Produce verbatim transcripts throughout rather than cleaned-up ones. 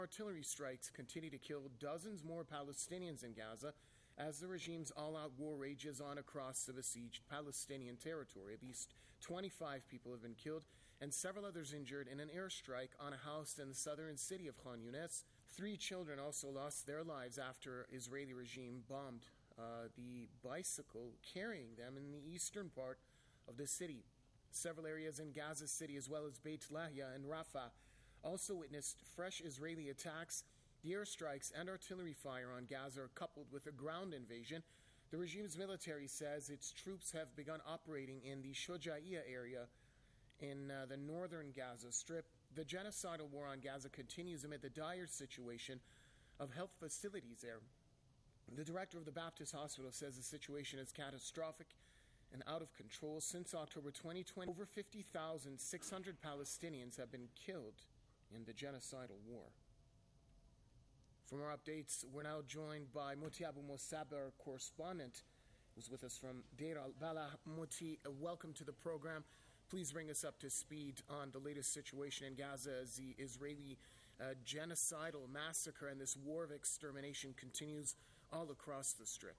Artillery strikes continue to kill dozens more Palestinians in Gaza as the regime's all-out war rages on across the besieged Palestinian territory. At least twenty-five people have been killed and several others injured in an airstrike on a house in the southern city of Khan Yunis. Three children also lost their lives after Israeli regime bombed uh, the bicycle carrying them in the eastern part of the city. Several areas in Gaza City, as well as Beit Lahia and Rafah, also witnessed fresh Israeli attacks. The airstrikes and artillery fire on Gaza are coupled with a ground invasion. The regime's military says its troops have begun operating in the Shojaiya area in uh, the northern Gaza Strip. The genocidal war on Gaza continues amid the dire situation of health facilities there. The director of the Baptist Hospital says the situation is catastrophic and out of control. Since October twenty twenty, over fifty thousand six hundred Palestinians have been killed in the genocidal war. For more updates, we're now joined by Moti Abu Musab, our correspondent, who's with us from Deir al-Balah. Moti, welcome to the program. Please bring us up to speed on the latest situation in Gaza as the Israeli uh, genocidal massacre and this war of extermination continues all across the Strip.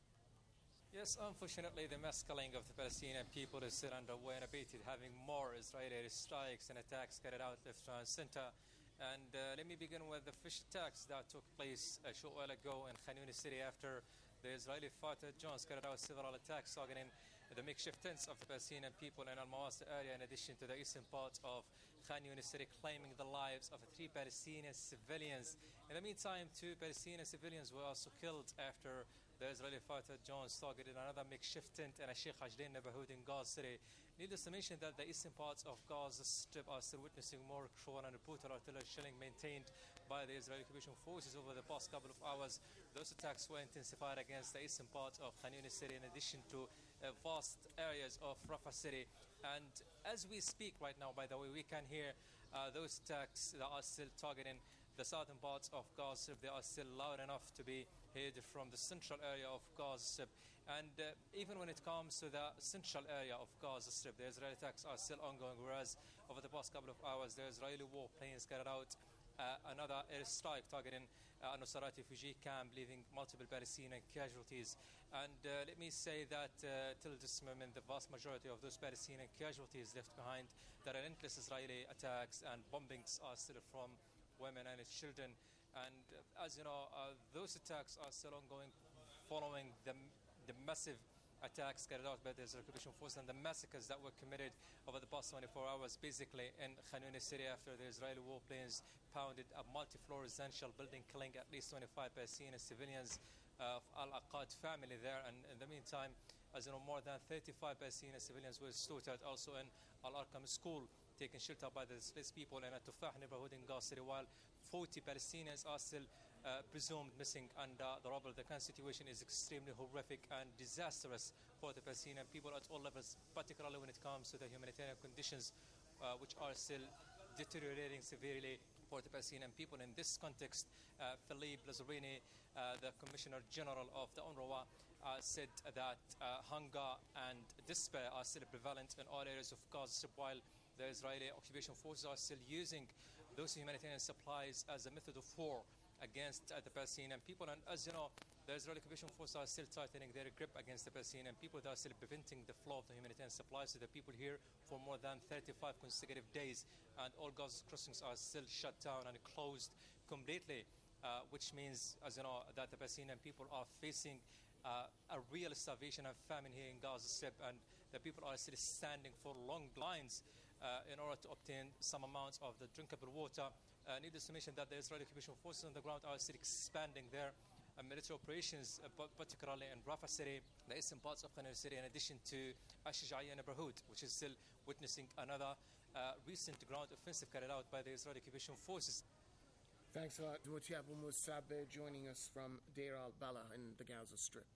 Yes, unfortunately, the mass killing of the Palestinian people is still underway and abated, having more Israeli strikes and attacks carried out left, right, and center. And uh, let me begin with the fish attacks that took place a short while ago in Khan Yunis city after the Israeli fighter drones carried out several attacks targeting the makeshift tents of the Palestinian people in Al-Mawasi area, in addition to the eastern part of Khan Yunis city, claiming the lives of three Palestinian civilians. In the meantime, two Palestinian civilians were also killed after the Israeli fighter drones targeted another makeshift tent in a Sheikh Ajdain neighborhood in Gaza City. Needless to mention that the eastern parts of Gaza Strip are still witnessing more cruel and brutal artillery shelling maintained by the Israeli occupation forces over the past couple of hours. Those attacks were intensified against the eastern part of Khan Yunis city, in addition to uh, vast areas of Rafah city. And as we speak right now, by the way, we can hear uh, those attacks that are still targeting the southern parts of Gaza Strip. They are still loud enough to be heard from the central area of Gaza Strip. And uh, even when it comes to the central area of Gaza Strip, the Israeli attacks are still ongoing, whereas over the past couple of hours, the Israeli warplanes carried out uh, another airstrike targeting uh, a Nusayrat refugee camp, leaving multiple Palestinian casualties. And uh, let me say that uh, till this moment, the vast majority of those Palestinian casualties left behind, the relentless Israeli attacks and bombings are still from women and children. And uh, as you know, uh, those attacks are still ongoing following the, the massive attacks carried out by the Israeli occupation force and the massacres that were committed over the past twenty-four hours, basically in Khan Yunis city, after the Israeli warplanes pounded a multi-floor residential building, killing at least twenty-five Palestinian civilians of Al-Aqad family there. And in the meantime, as you know, more than thirty-five Palestinian civilians were slaughtered also in Al-Arqam school, taken shelter by the displaced people in a Tufah neighborhood in Gaza City, while forty Palestinians are still uh, presumed missing under the rubble. The current situation is extremely horrific and disastrous for the Palestinian people at all levels, particularly when it comes to the humanitarian conditions, uh, which are still deteriorating severely for the Palestinian people. In this context, uh, Philippe Lazzarini, uh, the Commissioner General of the UNRWA, uh, said that uh, hunger and despair are still prevalent in all areas of Gaza, while the Israeli occupation forces are still using those humanitarian supplies as a method of war against uh, the Palestinian people. And as you know, the Israeli occupation forces are still tightening their grip against the Palestinian people. They are still preventing the flow of the humanitarian supplies to the people here for more than thirty-five consecutive days. And all Gaza crossings are still shut down and closed completely, uh, which means, as you know, that the Palestinian people are facing Uh, a real starvation and famine here in Gaza Strip, and the people are still standing for long lines uh, in order to obtain some amounts of the drinkable water. Uh, needless to mention that the Israeli occupation forces on the ground are still expanding their uh, military operations, uh, particularly in Rafah city, the eastern parts of Khan Yunis city, in addition to Al-Shujaiya neighborhood, which is still witnessing another uh, recent ground offensive carried out by the Israeli occupation forces. Thanks a lot, Moti Abu Musab, joining us from Deir al-Balah in the Gaza Strip.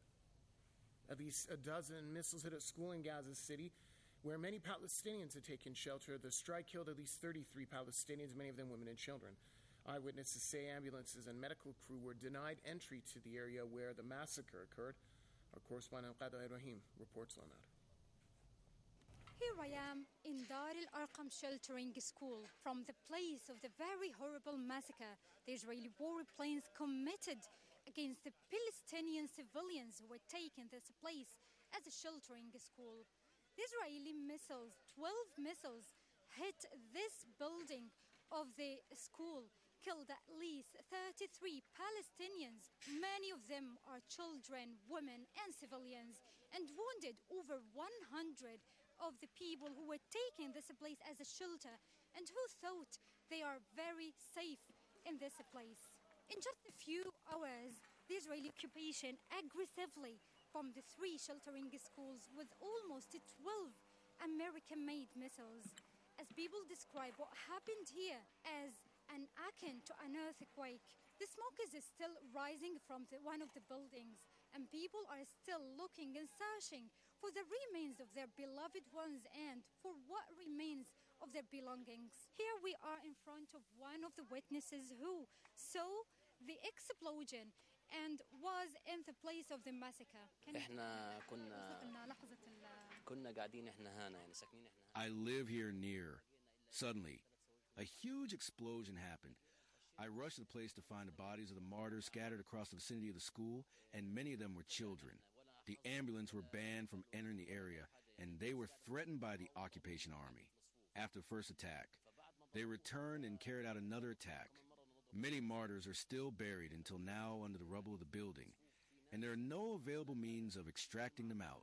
At least a dozen missiles hit a school in Gaza City, where many Palestinians had taken shelter. The strike killed at least thirty-three Palestinians, many of them women and children. Eyewitnesses say ambulances and medical crew were denied entry to the area where the massacre occurred. Our correspondent Qada Ibrahim reports on that. Here I am in Dar al-Arqam sheltering school from the place of the very horrible massacre the Israeli warplanes committed against the Palestinian civilians who were taking this place as a sheltering school. The Israeli missiles, twelve missiles, hit this building of the school, killed at least thirty-three Palestinians. Many of them are children, women, and civilians, and wounded over one hundred of the people who were taking this place as a shelter and who thought they are very safe in this place. In just a few hours, the Israeli occupation aggressively bombed the three sheltering schools with almost twelve American-made missiles. As people describe what happened here as an akin to an earthquake, the smoke is still rising from the, one of the buildings, and people are still looking and searching for the remains of their beloved ones and for what remains of their belongings. Here we are in front of one of the witnesses who saw the explosion and was in the place of the massacre. احنا كنا كنا قاعدين احنا هنا يعني ساكنين احنا. I live here near. Suddenly, a huge explosion happened. I rushed to the place to find the bodies of the martyrs scattered across the vicinity of the school, and many of them were children. The ambulance were banned from entering the area, and they were threatened by the occupation army. After the first attack, they returned and carried out another attack. Many martyrs are still buried until now under the rubble of the building, and there are no available means of extracting them out.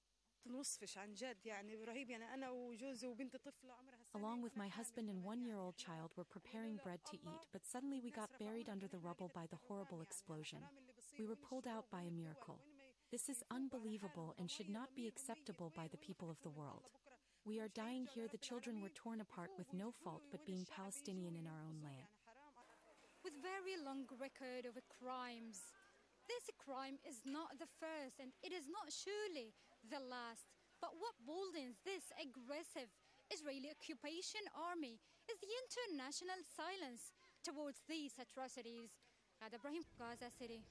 Along with my husband and one-year-old child, were preparing bread to eat, but suddenly we got buried under the rubble by the horrible explosion. We were pulled out by a miracle. This is unbelievable and should not be acceptable by the people of the world. We are dying here. The children were torn apart with no fault but being Palestinian in our own land. With very long record of crimes. This crime is not the first, and it is not surely the last. But what boldens this aggressive Israeli occupation army is the international silence towards these atrocities. Ghada Ibrahim, Gaza City.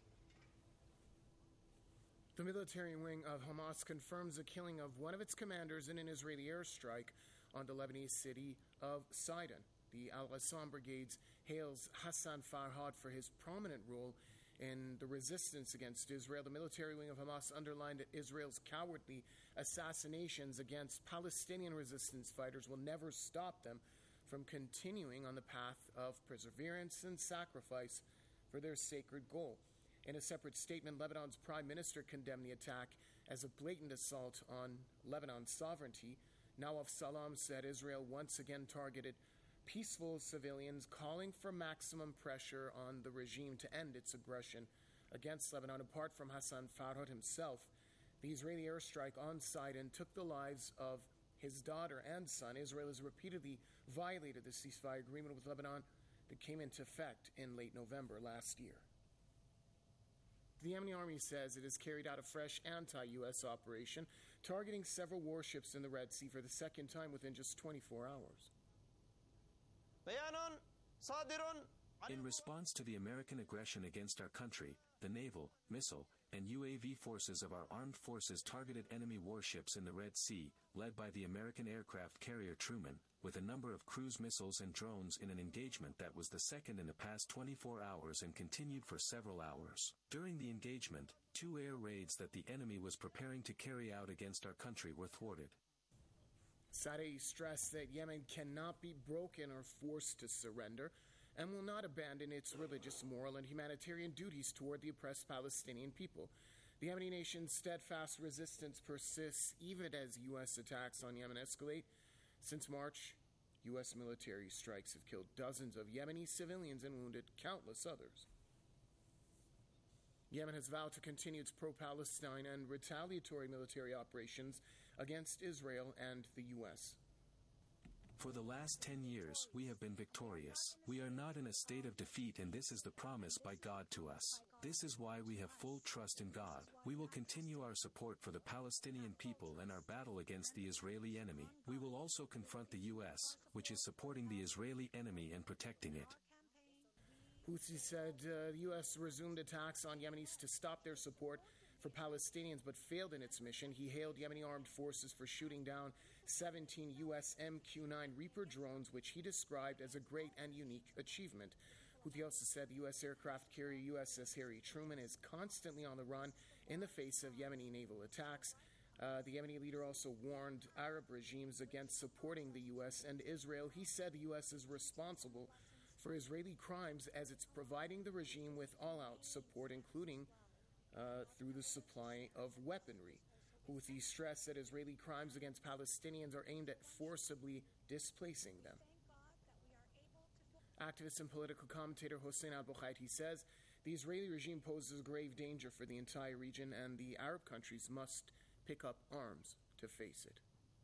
The military wing of Hamas confirms the killing of one of its commanders in an Israeli airstrike on the Lebanese city of Sidon. The Al-Qassam Brigades hails Hassan Farhad for his prominent role in the resistance against Israel. The military wing of Hamas underlined that Israel's cowardly assassinations against Palestinian resistance fighters will never stop them from continuing on the path of perseverance and sacrifice for their sacred goal. In a separate statement, Lebanon's prime minister condemned the attack as a blatant assault on Lebanon's sovereignty. Nawaf Salam said Israel once again targeted peaceful civilians, calling for maximum pressure on the regime to end its aggression against Lebanon. Apart from Hassan Farhad himself, the Israeli airstrike on Sidon took the lives of his daughter and son. Israel has repeatedly violated the ceasefire agreement with Lebanon that came into effect in late November last year. The Yemeni army says it has carried out a fresh anti-U S operation targeting several warships in the Red Sea for the second time within just twenty-four hours. In response to the American aggression against our country, the naval, missile, and U A V forces of our armed forces targeted enemy warships in the Red Sea, led by the American aircraft carrier Truman, with a number of cruise missiles and drones in an engagement that was the second in the past twenty-four hours and continued for several hours. During the engagement, two air raids that the enemy was preparing to carry out against our country were thwarted. Sadeh stressed that Yemen cannot be broken or forced to surrender and will not abandon its religious, moral, and humanitarian duties toward the oppressed Palestinian people. The Yemeni nation's steadfast resistance persists even as U S attacks on Yemen escalate. Since March, U S military strikes have killed dozens of Yemeni civilians and wounded countless others. Yemen has vowed to continue its pro-Palestine and retaliatory military operations against Israel and the U S. For the last ten years, we have been victorious. We are not in a state of defeat, and this is the promise by God to us. This is why we have full trust in God. We will continue our support for the Palestinian people and our battle against the Israeli enemy. We will also confront the U S, which is supporting the Israeli enemy and protecting it. Houthi said uh, the U S resumed attacks on Yemenis to stop their support for Palestinians but failed in its mission. He hailed Yemeni armed forces for shooting down seventeen U S M Q nine Reaper drones, which he described as a great and unique achievement. Houthi also said the U S aircraft carrier U S S Harry Truman is constantly on the run in the face of Yemeni naval attacks. Uh, the Yemeni leader also warned Arab regimes against supporting the U S and Israel. He said the U S is responsible for Israeli crimes as it's providing the regime with all-out support, including uh, through the supply of weaponry. Houthis stressed that Israeli crimes against Palestinians are aimed at forcibly displacing them. Activist and political commentator Hossein al-Bukhaiti says the Israeli regime poses a grave danger for the entire region and the Arab countries must pick up arms to face it.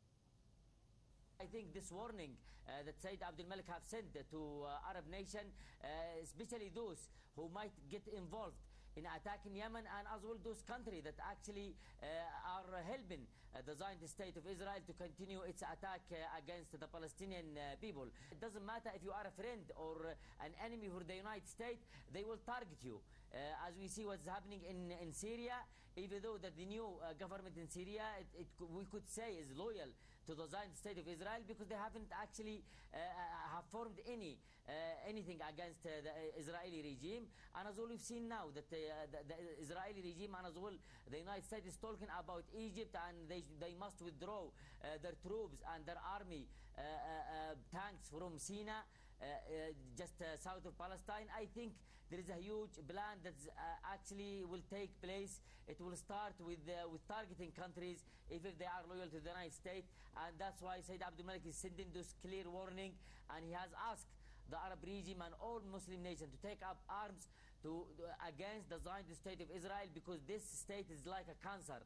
I think this warning uh, that Sayyid Abdul Malik have sent to uh, Arab nation, uh, especially those who might get involved in attacking Yemen and as well those countries that actually uh, are helping uh, the Zionist state of Israel to continue its attack uh, against the Palestinian uh, people. It doesn't matter if you are a friend or uh, an enemy for the United States, they will target you. Uh, as we see what's happening in, in Syria, even though that the new uh, government in Syria, it, it, we could say is loyal to the Zionist state of Israel because they haven't actually uh, have formed any uh, anything against uh, the Israeli regime. And as well we've seen now that the, uh, the, the Israeli regime and as well the United States is talking about Egypt and they, they must withdraw uh, their troops and their army uh, uh, uh, tanks from Sinai. Uh, uh, just uh, south of Palestine. I think there is a huge plan that uh, actually will take place. It will start with uh, with targeting countries if, if they are loyal to the United States, and that's why Sayyid Abdul Malik is sending this clear warning, and he has asked the Arab regime and all Muslim nations to take up arms to uh, against the Zionist state of Israel because this state is like a cancer.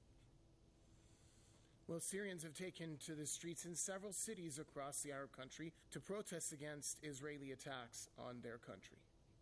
Well, Syrians have taken to the streets in several cities across the Arab country to protest against Israeli attacks on their country.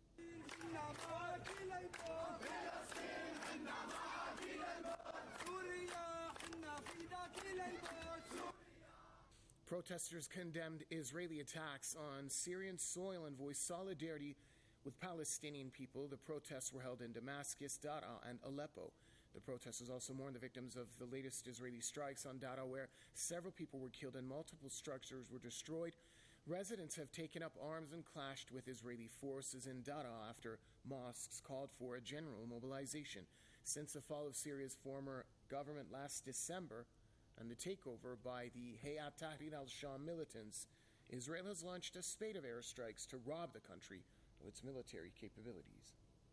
Protesters condemned Israeli attacks on Syrian soil and voiced solidarity with Palestinian people. The protests were held in Damascus, Daraa, and Aleppo. The protesters also mourned the victims of the latest Israeli strikes on Daraa, where several people were killed and multiple structures were destroyed. Residents have taken up arms and clashed with Israeli forces in Daraa after mosques called for a general mobilization. Since the fall of Syria's former government last December and the takeover by the Hayat Tahrir al-Sham militants, Israel has launched a spate of airstrikes to rob the country of its military capabilities.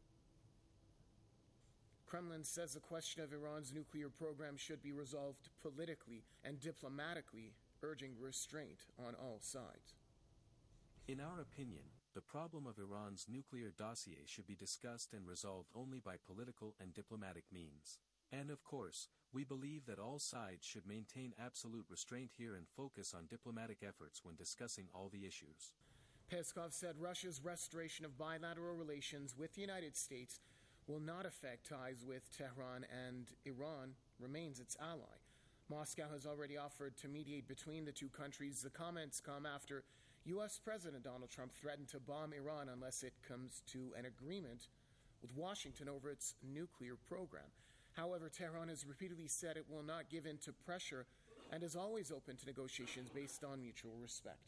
Kremlin says the question of Iran's nuclear program should be resolved politically and diplomatically, urging restraint on all sides. In our opinion, the problem of Iran's nuclear dossier should be discussed and resolved only by political and diplomatic means. And of course, we believe that all sides should maintain absolute restraint here and focus on diplomatic efforts when discussing all the issues. Peskov said Russia's restoration of bilateral relations with the United States will not affect ties with Tehran, and Iran remains its ally. Moscow has already offered to mediate between the two countries. The comments come after U S President Donald Trump threatened to bomb Iran unless it comes to an agreement with Washington over its nuclear program. However, Tehran has repeatedly said it will not give in to pressure and is always open to negotiations based on mutual respect.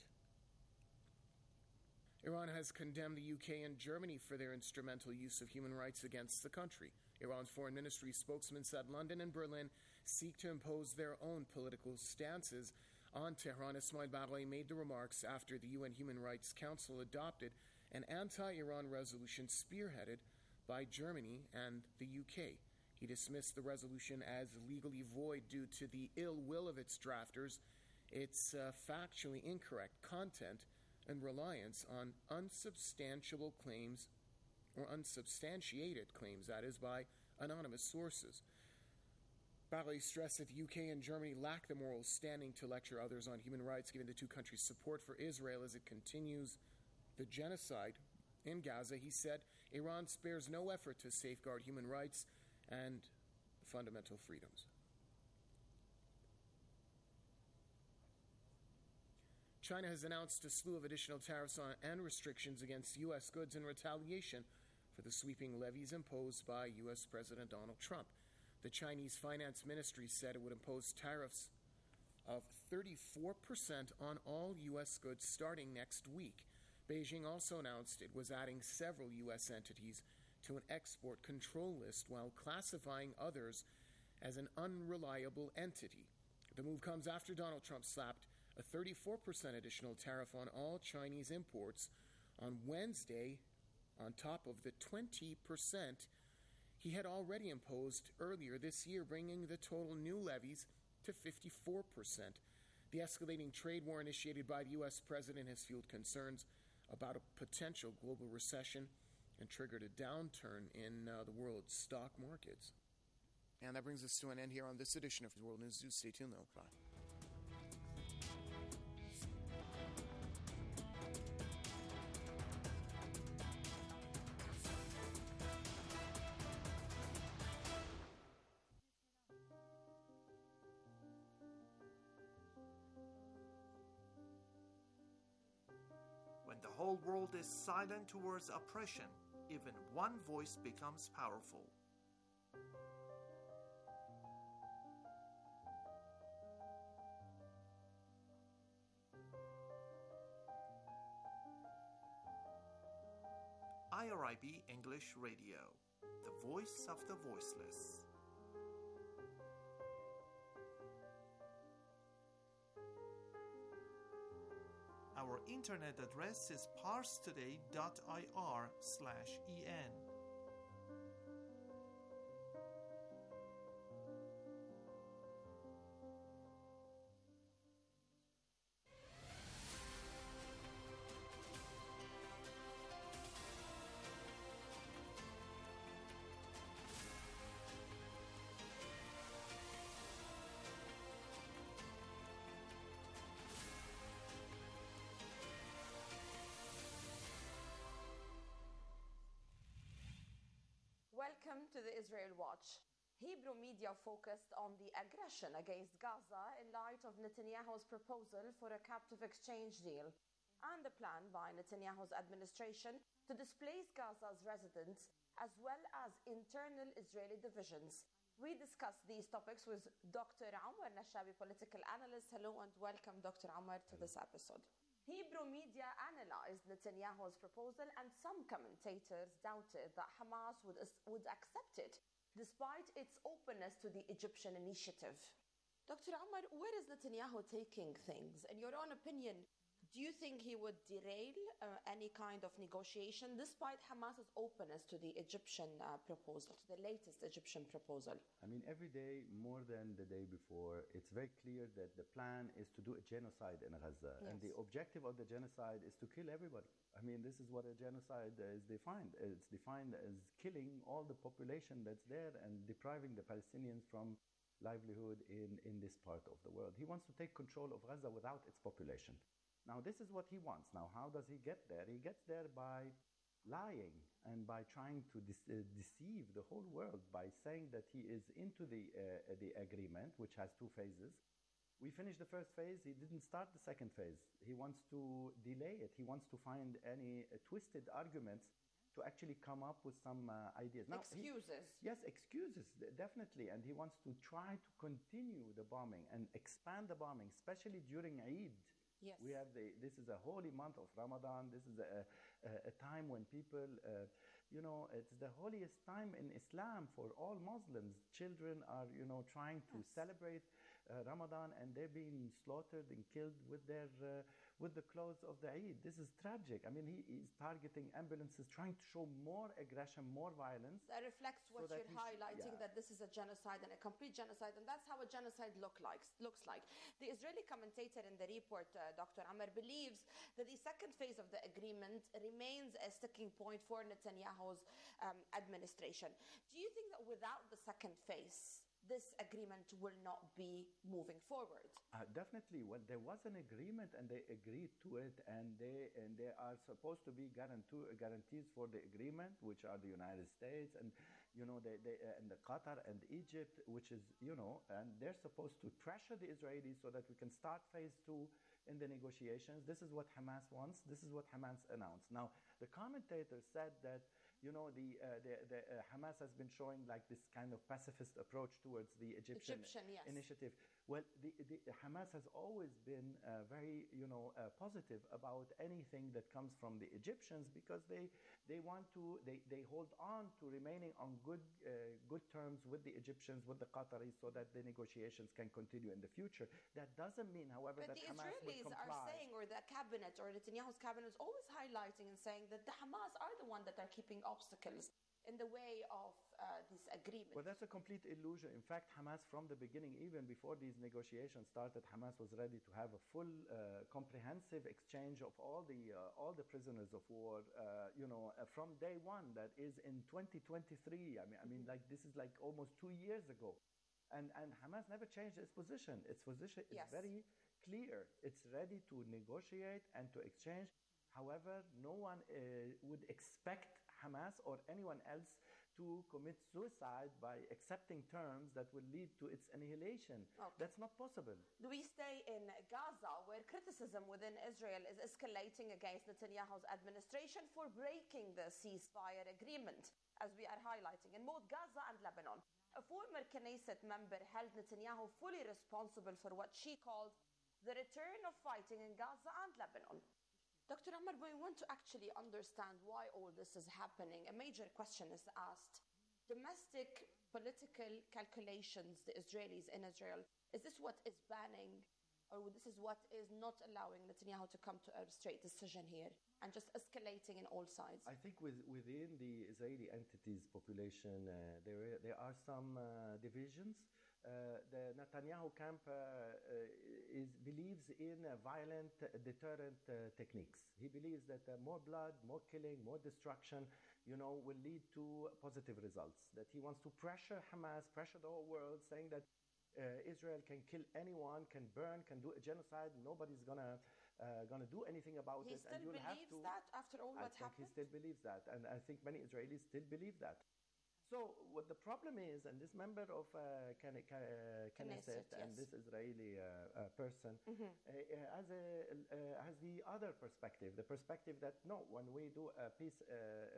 Iran has condemned the U K and Germany for their instrumental use of human rights against the country. Iran's foreign ministry spokesman said London and Berlin seek to impose their own political stances on Tehran. Ismail Baghaei made the remarks after the U N Human Rights Council adopted an anti-Iran resolution spearheaded by Germany and the U K. He dismissed the resolution as legally void due to the ill will of its drafters, its uh, factually incorrect content, and reliance on unsubstantiable claims, or unsubstantiated claims, that is, by anonymous sources. Baghaei stressed that the U K and Germany lack the moral standing to lecture others on human rights, given the two countries' support for Israel as it continues the genocide in Gaza. He said Iran spares no effort to safeguard human rights and fundamental freedoms. China has announced a slew of additional tariffs on, and restrictions against U S goods in retaliation for the sweeping levies imposed by U S President Donald Trump. The Chinese Finance Ministry said it would impose tariffs of thirty-four percent on all U S goods starting next week. Beijing also announced it was adding several U S entities to an export control list while classifying others as an unreliable entity. The move comes after Donald Trump slapped a thirty-four percent additional tariff on all Chinese imports on Wednesday, on top of the twenty percent he had already imposed earlier this year, bringing the total new levies to fifty-four percent. The escalating trade war initiated by the U S president has fueled concerns about a potential global recession and triggered a downturn in uh, the world's stock markets. And that brings us to an end here on this edition of World News. Do stay tuned, though. Bye. When the whole world is silent towards oppression, even one voice becomes powerful. I R I B English Radio, the voice of the voiceless. Our internet address is parstoday dot I R slash E N. Welcome to the Israel Watch. Hebrew media focused on the aggression against Gaza in light of Netanyahu's proposal for a captive exchange deal and the plan by Netanyahu's administration to displace Gaza's residents as well as internal Israeli divisions. We discuss these topics with Doctor Omar Nashabi, political analyst. Hello and welcome, Doctor Omar, to this episode. Hebrew media analyzed Netanyahu's proposal, and some commentators doubted that Hamas would, would accept it, despite its openness to the Egyptian initiative. Doctor Omar, where is Netanyahu taking things? In your own opinion, do you think he would derail uh, any kind of negotiation, despite Hamas's openness to the Egyptian uh, proposal, to the latest Egyptian proposal? I mean, every day, more than the day before, it's very clear that the plan is to do a genocide in Gaza. Yes. And the objective of the genocide is to kill everybody. I mean, this is what a genocide is defined. It's defined as killing all the population that's there and depriving the Palestinians from livelihood in, in this part of the world. He wants to take control of Gaza without its population. Now, this is what he wants. Now, how does he get there? He gets there by lying and by trying to de- uh, deceive the whole world by saying that he is into the, uh, the agreement, which has two phases. We finished the first phase. He didn't start the second phase. He wants to delay it. He wants to find any uh, twisted arguments to actually come up with some uh, ideas. Now, excuses. He, yes, excuses, definitely. And he wants to try to continue the bombing and expand the bombing, especially during Eid. Yes. We have the, this is a holy month of Ramadan. This is a, a, a time when people, uh, you know, it's the holiest time in Islam for all Muslims. Children are, you know, trying to yes. celebrate uh, Ramadan, and they're being slaughtered and killed with their uh, with the clothes of the Eid. This is tragic. I mean, he is targeting ambulances, trying to show more aggression, more violence. That reflects what so you're that highlighting, should, yeah. that this is a genocide and a complete genocide, and that's how a genocide look like, looks like. The Israeli commentator in the report, uh, Doctor Amr, believes that the second phase of the agreement remains a sticking point for Netanyahu's um, administration. Do you think that without the second phase, this agreement will not be moving forward? Uh, definitely. Well, there was an agreement, and they agreed to it, and they and there are supposed to be guarantee, guarantees for the agreement, which are the United States and you know they, they uh, and the Qatar and Egypt, which is you know, and they're supposed to pressure the Israelis so that we can start phase two in the negotiations. This is what Hamas wants. This is what Hamas announced. Now, the commentator said that you know, the, uh, the, the uh, Hamas has been showing like this kind of pacifist approach towards the Egyptian, Egyptian yes. initiative. Well, the, the, the Hamas has always been uh, very, you know, uh, positive about anything that comes from the Egyptians because they they want to they, they hold on to remaining on good uh, good terms with the Egyptians, with the Qataris, so that the negotiations can continue in the future. That doesn't mean, however, but that the Hamas Israelis will comply. are saying, or the cabinet, or Netanyahu's cabinet is always highlighting and saying that the Hamas are the one that are keeping obstacles in the way of uh, this agreement. Well, that's a complete illusion. In fact, Hamas, from the beginning, even before these negotiations started, Hamas was ready to have a full, uh, comprehensive exchange of all the uh, all the prisoners of war. Uh, you know, uh, from day one. That is in twenty twenty-three. I mean, I mean, like this is like almost two years ago, and and Hamas never changed its position. Its position is yes. very clear. It's ready to negotiate and to exchange. However, no one uh, would expect Hamas or anyone else to commit suicide by accepting terms that will lead to its annihilation. Okay. That's not possible. Do we stay in Gaza, where criticism within Israel is escalating against Netanyahu's administration for breaking the ceasefire agreement, as we are highlighting, in both Gaza and Lebanon? A former Knesset member held Netanyahu fully responsible for what she called the return of fighting in Gaza and Lebanon. Doctor Ammar, we want to actually understand why all this is happening. A major question is asked. Domestic political calculations, the Israelis in Israel, is this what is banning, or this is what is not allowing Netanyahu to come to a straight decision here and just escalating in all sides? I think with, within the Israeli entities population, uh, there, there are some uh, divisions. Uh, the Netanyahu camp uh, uh, is, believes in uh, violent uh, deterrent uh, techniques. He believes that uh, more blood, more killing, more destruction, you know, will lead to positive results. That he wants to pressure Hamas, pressure the whole world, saying that uh, Israel can kill anyone, can burn, can do a genocide. Nobody's gonna uh, gonna do anything about he it. Still and you'll have to. That after all I what think happened? he still believes that, and I think many Israelis still believe that. So what the problem is, and this member of uh, Knesset, uh, Knesset yes. and this Israeli uh, uh, person mm-hmm. uh, has, a, uh, has the other perspective, the perspective that no, when we do a peace, uh,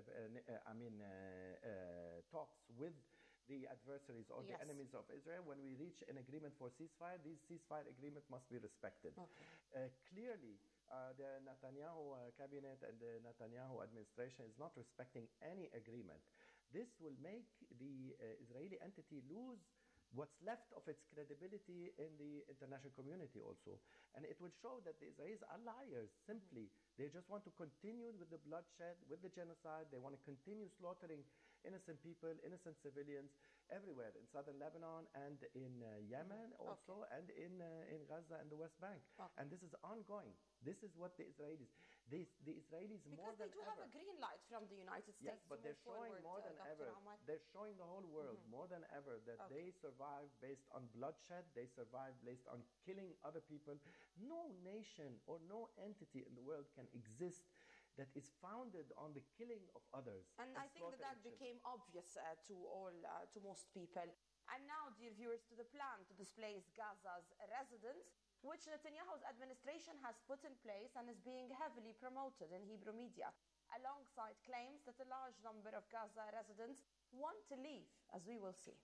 uh, I mean, uh, uh, talks with the adversaries or yes. the enemies of Israel, when we reach an agreement for ceasefire, this ceasefire agreement must be respected. Okay. Uh, clearly, uh, the Netanyahu uh, cabinet and the Netanyahu administration is not respecting any agreement. This will make the uh, Israeli entity lose what's left of its credibility in the international community also. And it will show that the Israelis are liars, simply. They just want to continue with the bloodshed, with the genocide. They want to continue slaughtering innocent people, innocent civilians everywhere, in southern Lebanon and in uh, Yemen also, okay. and in, uh, in Gaza and the West Bank. Okay. And this is ongoing. This is what the Israelis, they, the Israelis because more than ever. Because they do ever, have a green light from the United States. Yes, but they're showing forward, more uh, than Doctor ever. Ammar. They're showing the whole world mm-hmm. more than ever that okay. they survive based on bloodshed. They survive based on killing other people. No nation or no entity in the world can exist that is founded on the killing of others. And I think that that became obvious uh, to all, uh, to most people. And now, dear viewers, to the plan to displace Gaza's residents, which Netanyahu's administration has put in place and is being heavily promoted in Hebrew media, alongside claims that a large number of Gaza residents want to leave, as we will see.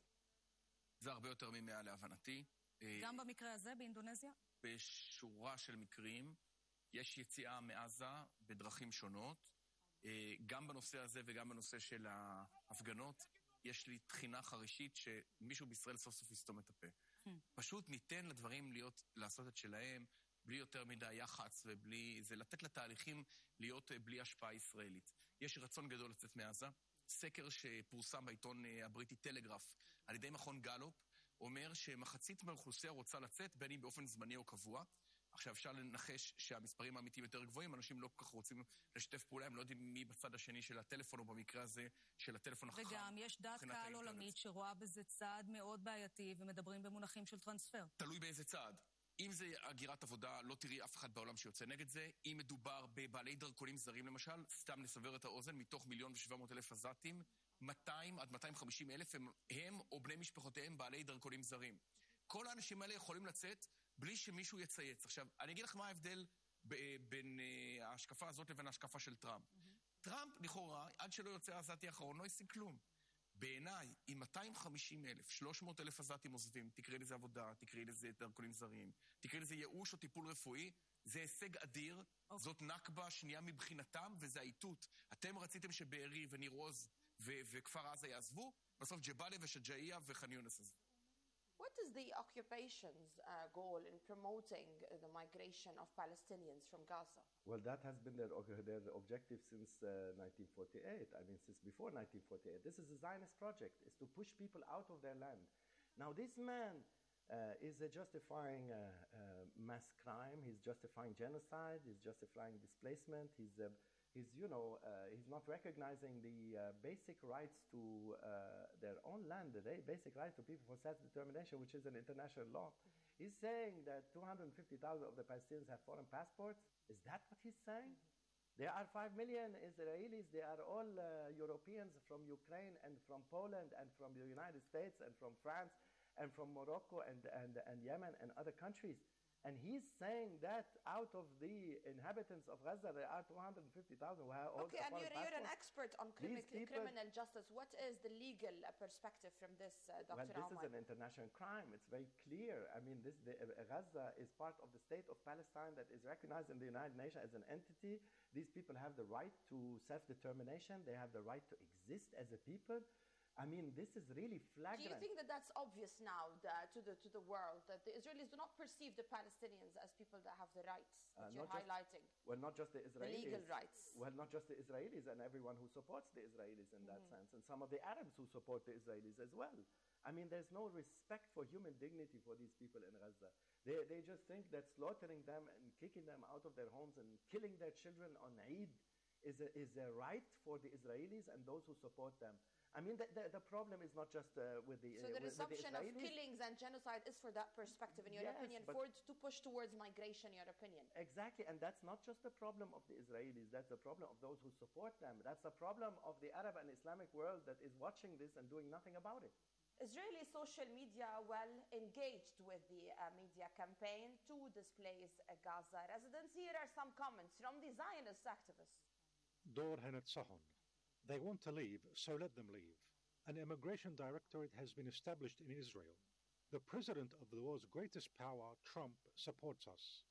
זה הרבה יותר ממאה להבנתי. גם במקרה הזה באינדונזיה? בשורה של מקרים יש יציאה מעזה בדרכים שונות. גם בנושא הזה וגם בנושא של ההפגנות יש לי תחינה חרישית שמישהו בישראל סוף סוף יסתום את הפה. פשוט ניתן לדברים להיות, לעשות את שלהם, בלי יותר מדי יחץ ובלי, זה לתת לתהליכים להיות בלי השפעה ישראלית. יש רצון גדול לצאת מעזה. סקר שפורסם בעיתון הבריטי טלגרף על ידי מכון גלופ, אומר שמחצית מהאוכלוסייה רוצה לצאת, בין אם באופן זמני או קבוע. עכשיו אפשר לנחש שהמספרים האמיתיים יותר גבוהים, אנשים לא כל כך רוצים לשתף פעולה, הם לא יודעים מי בצד השני של הטלפון, או במקרה הזה של הטלפון החכם. וגם יש דעת קהל עולמית שרואה בזה צעד מאוד בעייתי, ומדברים במונחים של טרנספר. תלוי באיזה צעד. אם זה הגירת עבודה, לא תראי אף אחד בעולם שיוצא נגד זה. אם מדובר בבעלי דרכונים זרים למשל, סתם נסבר את האוזן, מתוך מיליון ושבע מאות אלף עזתים, מאתיים עד מאתיים וחמישים אלף הם, הם או בני משפחותיהם בעלי דרכונים זרים. כל האנשים האלה יכולים לצאת בלי שמישהו יצייץ. עכשיו, אני אגיד לך מה ההבדל ב- בין uh, ההשקפה הזאת לבין ההשקפה של טראמפ. Mm-hmm. טראמפ, לכאורה, עד שלא יוצא העזתי האחרון, לא ישיג כלום. בעיניי, עם מאתיים וחמישים אלף, שלוש מאות אלף עזתים עוזבים, תקראי לזה עבודה, תקראי לזה דרכונים זרים, תקראי לזה ייאוש או טיפול רפואי, זה הישג אדיר, okay. זאת נכבה שנייה מבחינתם, וזה האיתות. אתם רציתם שבארי וניר עוז ו- וכפר עזה יעזבו, בסוף ג'באליה ושג'אעיה וח'אן יונס עזבו. What is the occupation's uh, goal in promoting uh, the migration of Palestinians from Gaza? Well, that has been their, their objective since uh, nineteen forty-eight. I mean, since before nineteen forty-eight. This is a Zionist project, is to push people out of their land. Now, this man uh, is uh, justifying uh, uh, mass crime. He's justifying genocide. He's justifying displacement. He's uh, He's, you know, uh, he's not recognizing the uh, basic rights to uh, their own land, the basic rights to people for self-determination, which is an international law. Mm-hmm. He's saying that two hundred fifty thousand of the Palestinians have foreign passports. Is that what he's saying? Mm-hmm. There are five million Israelis. They are all uh, Europeans from Ukraine and from Poland and from the United States and from France and from Morocco and, and, and Yemen and other countries. And he's saying that out of the inhabitants of Gaza, there are two hundred fifty thousand who have all Okay, and you're, you're an passports. expert on crimi- people, criminal justice. What is the legal uh, perspective from this, uh, Doctor Well, this Omar? is an international crime. It's very clear. I mean, this, the, uh, Gaza is part of the state of Palestine that is recognized in the United Nations as an entity. These people have the right to self-determination. They have the right to exist as a people. I mean, this is really flagrant. Do you think that that's obvious now the, to, the, to the world, that the Israelis do not perceive the Palestinians as people that have the rights that uh, you're highlighting? Just, well, not just the Israelis. The legal rights. Well, not just the Israelis and everyone who supports the Israelis in mm-hmm. that sense, and some of the Arabs who support the Israelis as well. I mean, there's no respect for human dignity for these people in Gaza. They, they just think that slaughtering them and kicking them out of their homes and killing their children on Eid is a, is a right for the Israelis and those who support them. I mean, the, the, the problem is not just uh, with the So the uh, resumption with the of killings and genocide is for that perspective, in your yes, opinion, for to push towards migration, in your opinion. Exactly, and that's not just the problem of the Israelis, that's the problem of those who support them. That's the problem of the Arab and Islamic world that is watching this and doing nothing about it. Israeli social media well engaged with the uh, media campaign to displace uh, Gaza residents. Here are some comments from the Zionist activists. دور هنتصهن. They want to leave, so let them leave. An immigration directorate has been established in Israel. The president of the world's greatest power, Trump, supports us.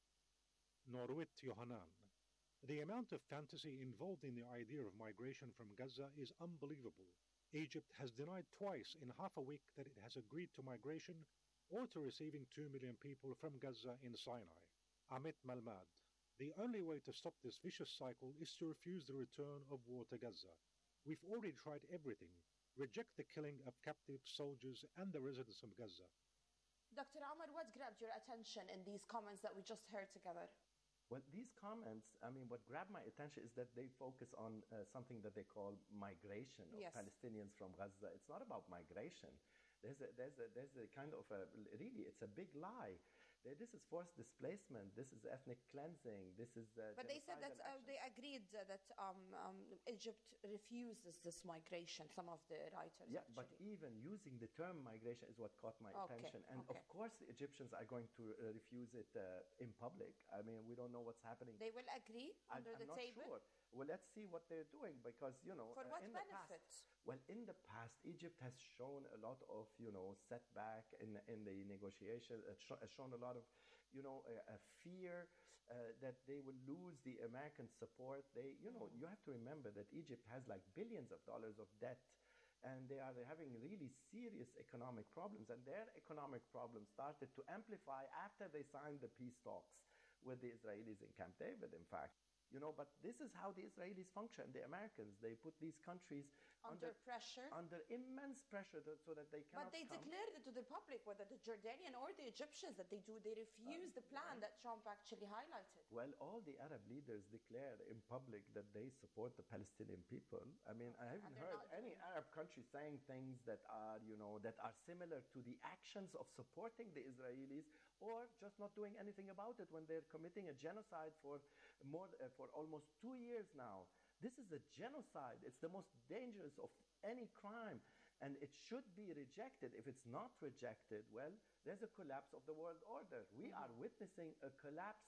Norwit Yohanan. The amount of fantasy involved in the idea of migration from Gaza is unbelievable. Egypt has denied twice in half a week that it has agreed to migration or to receiving two million people from Gaza in Sinai. Amit Malmad. The only way to stop this vicious cycle is to refuse the return of war to Gaza. We've already tried everything. Reject the killing of captive soldiers and the residents of Gaza. Doctor Omar, what grabbed your attention in these comments that we just heard together? Well, these comments, I mean, what grabbed my attention is that they focus on uh, something that they call migration of yes. Palestinians from Gaza. It's not about migration. There's a, there's a, there's a kind of a, really, it's a big lie. This is forced displacement. This is ethnic cleansing. This is. Uh, but they said that uh, they agreed uh, that um, um, Egypt refuses this migration. Some of the writers. Yeah, actually. But even using the term migration is what caught my okay. attention. And okay. of course, the Egyptians are going to uh, refuse it uh, in public. I mean, we don't know what's happening. They will agree under I, the I'm not table. Sure. Well, let's see what they're doing because, you know, for uh, what in benefit? The past, well, in the past, Egypt has shown a lot of, you know, setback in in the negotiation. It sh- has shown a lot of, you know, a, a fear uh, that they will lose the American support. They, you know, you have to remember that Egypt has like billions of dollars of debt. And they are having really serious economic problems. And their economic problems started to amplify after they signed the peace talks with the Israelis in Camp David, in fact. You know, but this is how the Israelis function, the Americans. They put these countries under, under pressure, under immense pressure to, so that they cannot But they come. declared it to the public, whether the Jordanian or the Egyptians, that they do. They refused uh, the plan yeah. that Trump actually highlighted. Well, all the Arab leaders declared in public that they support the Palestinian people. I mean, I haven't heard any Arab country saying things that are, you know, that are similar to the actions of supporting the Israelis or just not doing anything about it when they're committing a genocide for more uh, for almost two years now. This is a genocide. It's the most dangerous of any crime, and it should be rejected. If it's not rejected, well, there's a collapse of the world order. We mm-hmm. are witnessing a collapse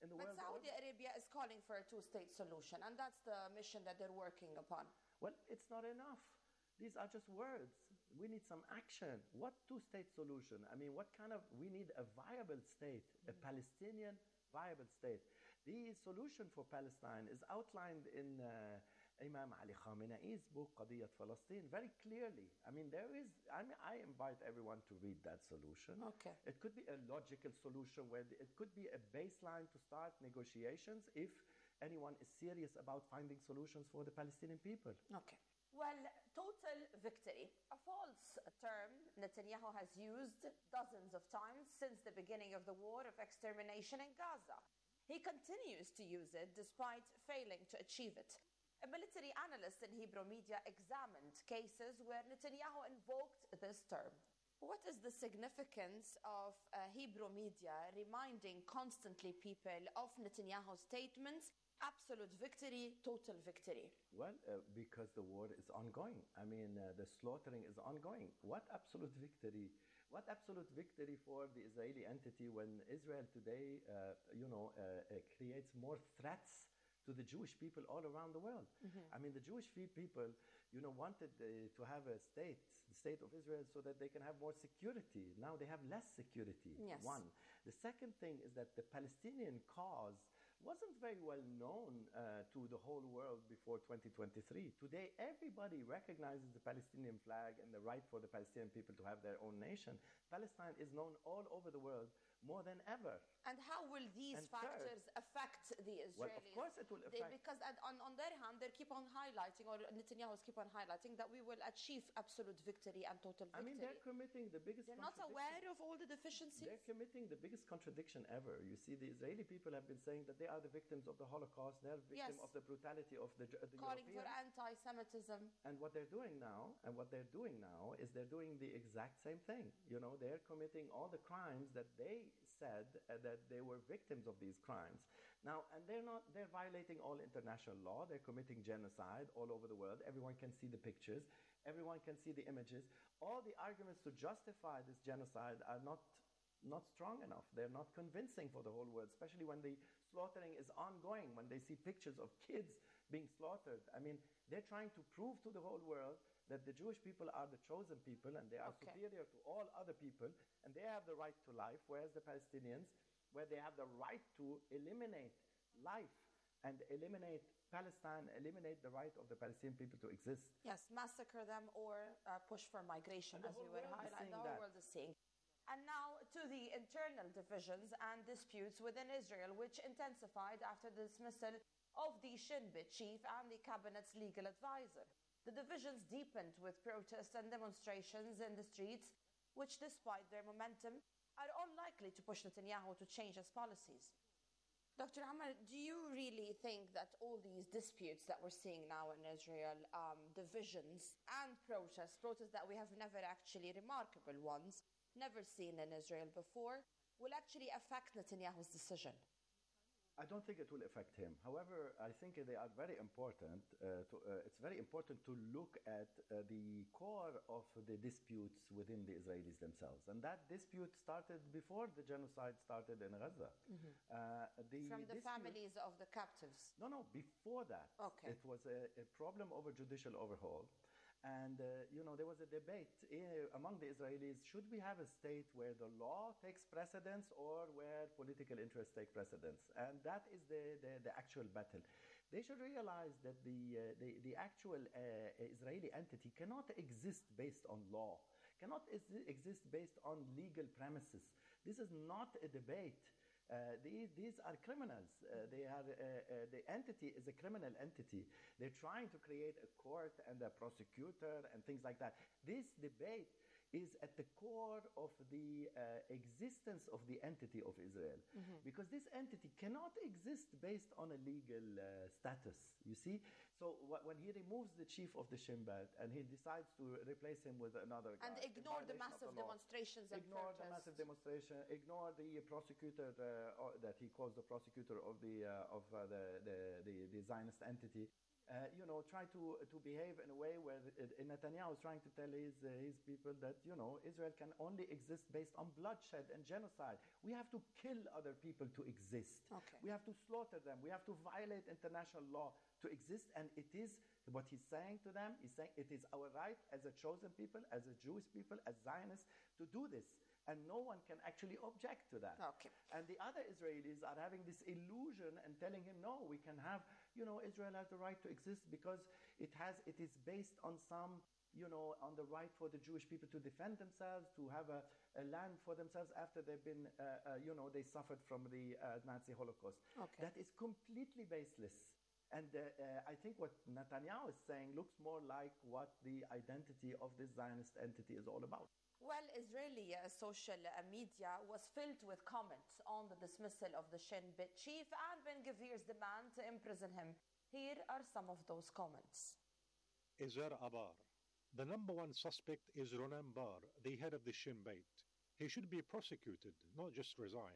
in the But world. Saudi Arabia is calling for a two-state solution, and that's the mission that they're working upon. Well, it's not enough. These are just words. We need some action. What two-state solution? I mean, what kind of, we need a viable state, a Palestinian viable state. The solution for Palestine is outlined in uh, Imam Ali Khamenei's book, Qadiyat Palestine, very clearly. I mean, there is, I mean, I invite everyone to read that solution. Okay. It could be a logical solution where the, it could be a baseline to start negotiations if anyone is serious about finding solutions for the Palestinian people. Okay. Well, total victory, a false term Netanyahu has used dozens of times since the beginning of the war of extermination in Gaza. He continues to use it despite failing to achieve it. A military analyst in Hebrew media examined cases where Netanyahu invoked this term. What is the significance of uh, Hebrew media reminding constantly people of Netanyahu's statements, absolute victory, total victory? Well, uh, because the war is ongoing. I mean, uh, the slaughtering is ongoing. What absolute victory? What absolute victory for the Israeli entity when Israel today, uh, you know, uh, uh, creates more threats to the Jewish people all around the world? Mm-hmm. I mean, the Jewish people, you know, wanted uh, to have a state, the state of Israel, so that they can have more security. Now they have less security. Yes. One. The second thing is that the Palestinian cause wasn't very well known uh, to the whole world before twenty twenty-three. Today, everybody recognizes the Palestinian flag and the right for the Palestinian people to have their own nation. Palestine is known all over the world more than ever. And how will these And factors third, affect the Israelis? Well, of course it will They- affect. because at- on, on their hand, they keep on highlighting, or Netanyahu's keep on highlighting, that we will achieve absolute victory and total victory. I mean, they're committing the biggest They're not contradiction. aware of all the deficiencies? They're committing the biggest contradiction ever. You see, the Israeli people have been saying that they are the victims of the Holocaust, they're victims Yes. of the brutality of the, the Calling for Europeans. anti-Semitism. And what they're doing now, and what they're doing now, is they're doing the exact same thing. You know, they're committing all the crimes that they said uh, that they were victims of these crimes. Now, and they're not, they're violating all international law. They're committing genocide all over the world. Everyone can see the pictures. Everyone can see the images. All the arguments to justify this genocide are not not strong enough. They're not convincing for the whole world, especially when the slaughtering is ongoing, when they see pictures of kids being slaughtered. I mean, they're trying to prove to the whole world that the Jewish people are the chosen people and they are Okay. superior to all other people and they have the right to life, whereas the Palestinians, where they have the right to eliminate life and eliminate Palestine, eliminate the right of the Palestinian people to exist. Yes, massacre them or uh, push for migration, And the as we whole were world is highlighting. seeing The whole that. world is seeing. And now to the internal divisions and disputes within Israel, which intensified after the dismissal of the Shin Bet chief and the cabinet's legal advisor. The divisions deepened with protests and demonstrations in the streets, which, despite their momentum, are unlikely to push Netanyahu to change his policies. Doctor Amar, do you really think that all these disputes that we're seeing now in Israel, um, divisions and protests, protests that we have never actually, remarkable ones, never seen in Israel before, will actually affect Netanyahu's decision? I don't think it will affect him. However, I think they are very important. Uh, to, uh, it's very important to look at uh, the core of the disputes within the Israelis themselves. And that dispute started before the genocide started in Gaza. Mhm. Uh, the From the dispute- families of the captives? No, no, before that. Okay. It was a, a problem over judicial overhaul. And, uh, you know, there was a debate uh, among the Israelis, should we have a state where the law takes precedence or where political interests take precedence? And that is the, the, the actual battle. They should realize that the, uh, the, the actual uh, Israeli entity cannot exist based on law, cannot is- exist based on legal premises. This is not a debate. Uh, these, these are criminals. Uh, they are, uh, uh, the entity is a criminal entity. They're trying to create a court and a prosecutor and things like that. This debate is at the core of the uh, existence of the entity of Israel. Mhm. Because this entity cannot exist based on a legal uh, status, you see? So wh- when he removes the chief of the Shin Bet and he decides to replace him with another guy, And in ignore the violation of massive the law, demonstrations and ignore the protests. massive demonstration, ignore the prosecutor uh, or that he calls the prosecutor of the uh, of uh, the, the, the the Zionist entity. Uh, you know, try to to behave in a way where uh, Netanyahu is trying to tell his uh, his people that, you know, Israel can only exist based on bloodshed and genocide. We have to kill other people to exist. Okay. We have to slaughter them. We have to violate international law to exist. And it is what he's saying to them. He's saying it is our right as a chosen people, as a Jewish people, as Zionists, to do this. And no one can actually object to that. Okay. And the other Israelis are having this illusion and telling him, no, we can have, you know, Israel has the right to exist because it has, it is based on some, you know, on the right for the Jewish people to defend themselves, to have a, a land for themselves after they've been, uh, uh, you know, they suffered from the uh, Nazi Holocaust. Okay. That is completely baseless. And uh, uh, I think what Netanyahu is saying looks more like what the identity of this Zionist entity is all about. Well, Israeli uh, social uh, media was filled with comments on the dismissal of the Shin Bet chief and Ben Gvir's demand to imprison him. Here are some of those comments. Ezer Abar. The number one suspect is Ronen Bar, the head of the Shin Bet. He should be prosecuted, not just resign.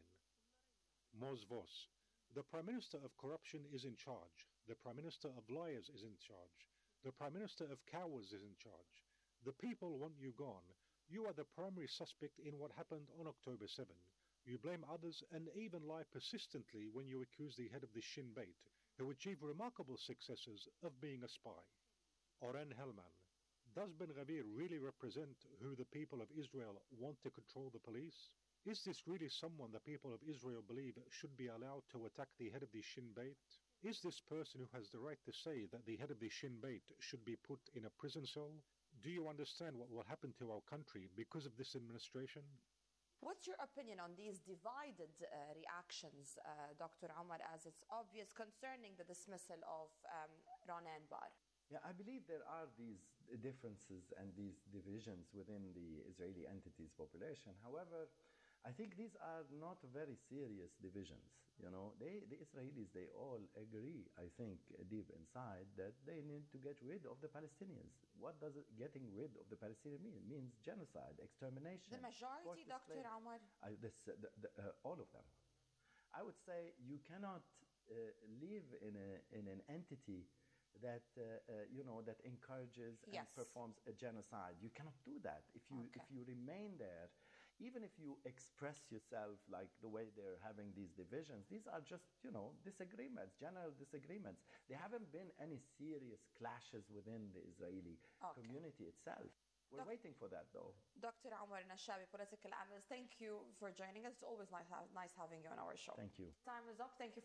Moz Vos. The Prime Minister of corruption is in charge. The Prime Minister of liars is in charge. The Prime Minister of cowards is in charge. The people want you gone. You are the primary suspect in what happened on October seventh. You blame others and even lie persistently when you accuse the head of the Shin Bet, who achieved remarkable successes, of being a spy. Oren Hellman. Does Ben Gvir really represent who the people of Israel want to control the police? Is this really someone the people of Israel believe should be allowed to attack the head of the Shin Bet? Is this person who has the right to say that the head of the Shin Bet should be put in a prison cell? Do you understand what will happen to our country because of this administration? What's your opinion on these divided uh, reactions, uh, Doctor Omar, as it's obvious concerning the dismissal of um, Ronen Bar? Yeah, I believe there are these differences and these divisions within the Israeli entity's population. However, I think these are not very serious divisions. You know, they, the Israelis, they all agree, I think, deep inside, that they need to get rid of the Palestinians. What does it, getting rid of the Palestinians mean? It means genocide, extermination. The majority, Doctor Omar? I, this, uh, the, the, uh, all of them. I would say you cannot uh, live in, a, in an entity that, uh, uh, you know, that encourages yes. and performs a genocide. You cannot do that. If you, okay. if you remain there, even if you express yourself like the way they're having these divisions, these are just, you know, disagreements, general disagreements. There haven't been any serious clashes within the Israeli okay. community itself. We're Doc- waiting for that, though. Doctor Omar Nashabi, political analyst, thank you for joining us. It's always nice, nice having you on our show. Thank you. Time is up. Thank you.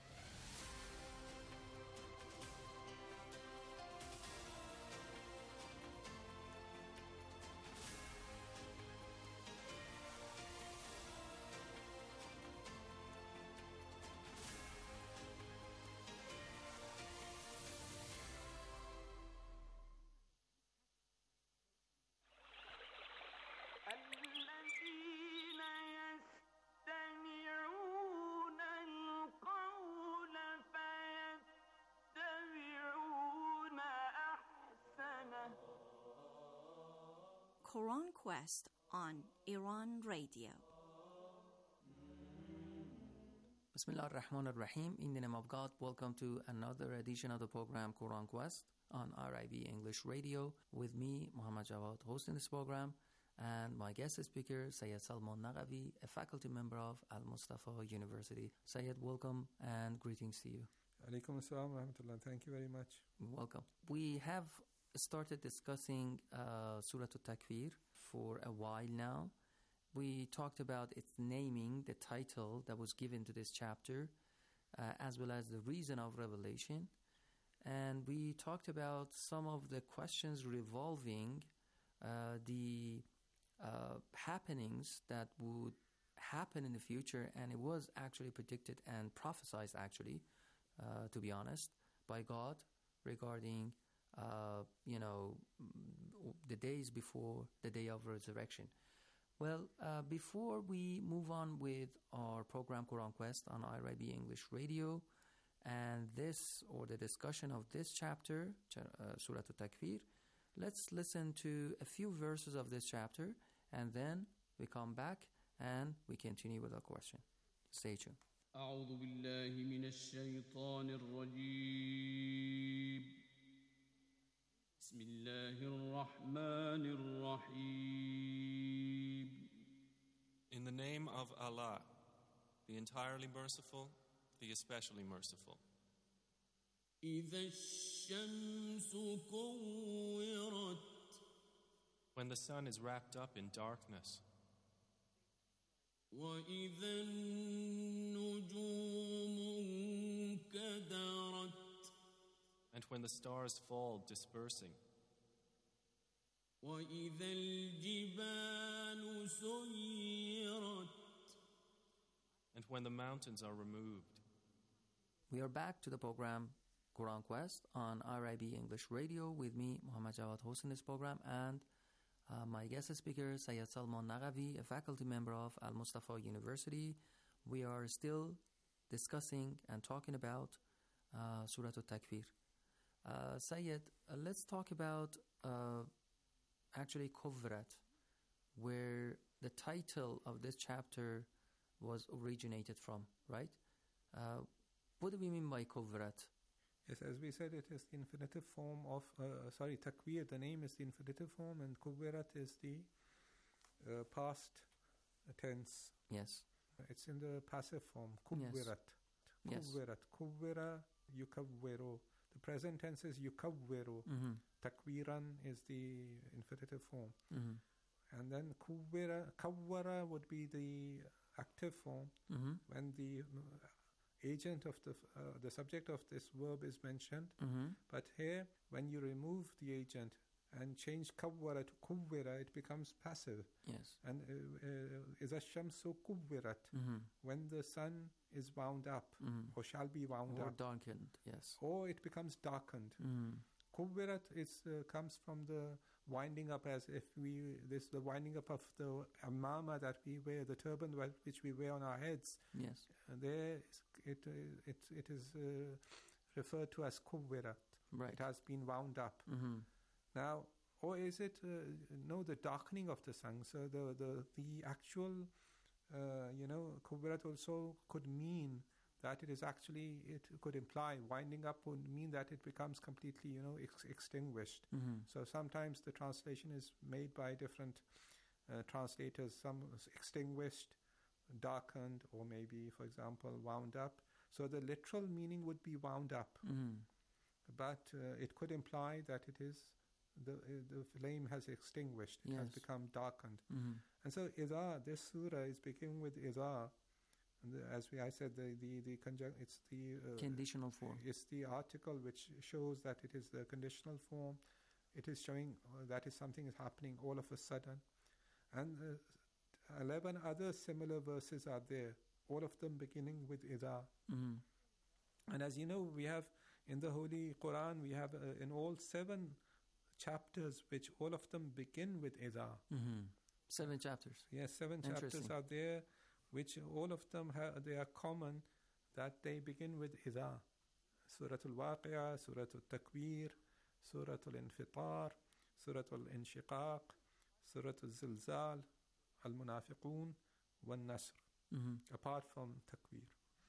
Quran Quest on Iran Radio. Bismillah ar-Rahman ar-Rahim. In the name of God, welcome to another edition of the program Quran Quest on R I B English Radio with me, Muhammad Jawad, hosting this program, and my guest speaker, Sayyid Salman Naqvi, a faculty member of Al-Mustafa University. Sayyid, welcome and greetings to you. Alaikum assalam wa rahmatullah. Thank you very much. Welcome. We have started discussing uh, Surah At-Takfir for a while now. We talked about its naming, the title that was given to this chapter, uh, as well as the reason of revelation. And we talked about some of the questions revolving uh, the uh, happenings that would happen in the future, and it was actually predicted and prophesied, actually, uh, to be honest, by God regarding Uh, you know, the days before the day of resurrection. Well, uh, before we move on with our program Quran Quest on I R I B English Radio, and this, or the discussion of this chapter, uh, Surah At-Takfir, let's listen to a few verses of this chapter, and then we come back and we continue with our question. Stay tuned. أعوذ بالله من الشيطان الرجيم بسم الله الرحمن الرحيم. In the name of Allah, the entirely merciful, the especially merciful. إذا الشمس كورت. When the sun is wrapped up in darkness. وإذا النجوم انكدرت. And when the stars fall dispersing. وإذا الجبال سيرت. And when the mountains are removed. We are back to the program Quran Quest on R I B English Radio with me, Muhammad Jawad hosting this program, and uh, my guest speaker, Sayyid Salman Nagavi, a faculty member of Al-Mustafa University. We are still discussing and talking about uh, Surah Al-Takfir. Uh, Sayyid, uh, let's talk about uh, actually Kufrat, where the title of this chapter was originated from, right? Uh, what do we mean by Kufrat? Yes, as we said, it is the infinitive form of, uh, sorry, Takvir, the name is the infinitive form, and Kubirat is the uh, past tense. Yes. It's in the passive form, Kubirat. Yes. Kubirat. Kubira, yukawwiru. The present tense is yukawwiru. Mm-hmm. Takwiran is the infinitive form. Mm-hmm. And then kubira, kawwara would be the active form. Mm-hmm. When the uh, agent of the uh, the subject of this verb is mentioned. Mm-hmm. But here, when you remove the agent and change kawwara to kuwwira, it becomes passive. Yes. And iza shamsu kuwwirat, when the sun is wound up, mm-hmm. or shall be wound or up. Or darkened, yes. Or it becomes darkened. Mm-hmm. Kuwwirat is uh, comes from the winding up, as if we this the winding up of the amama that we wear, the turban which we wear on our heads. Yes. And there it uh, it it is uh, referred to as kuwwirat. Right. It has been wound up. Mm-hmm. Now, or is it uh, no the darkening of the sun? So the the the actual uh, you know kuwwirat also could mean that it is actually, it could imply winding up would mean that it becomes completely, you know, ex- extinguished. Mm-hmm. So sometimes the translation is made by different uh, translators, some extinguished, darkened, or maybe, for example, wound up. So the literal meaning would be wound up. Mm-hmm. But uh, it could imply that it is, the uh, the flame has extinguished, it yes. has become darkened. Mm-hmm. And so Idha, this surah is beginning with Idha. The, as we, I said, the the the conjunct, it's the uh, conditional form. It's the article which shows that it is the conditional form. It is showing uh, that is something is happening all of a sudden, and uh, eleven other similar verses are there. All of them beginning with idha. Mm-hmm. And as you know, we have in the Holy Quran, we have uh, in all seven chapters, which all of them begin with idha. Mm-hmm. Seven chapters. Yes, seven chapters are there, which all of them have, they are common, that they begin with idha. Surah Al-Waqi'ah, Surah Al-Takwir, Surah Al-Infitar, Surah Al-Inshiqaq, Surah Al-Zilzal, Al-Munafiqun, Wal-Nasr, mm-hmm. apart from Takwir.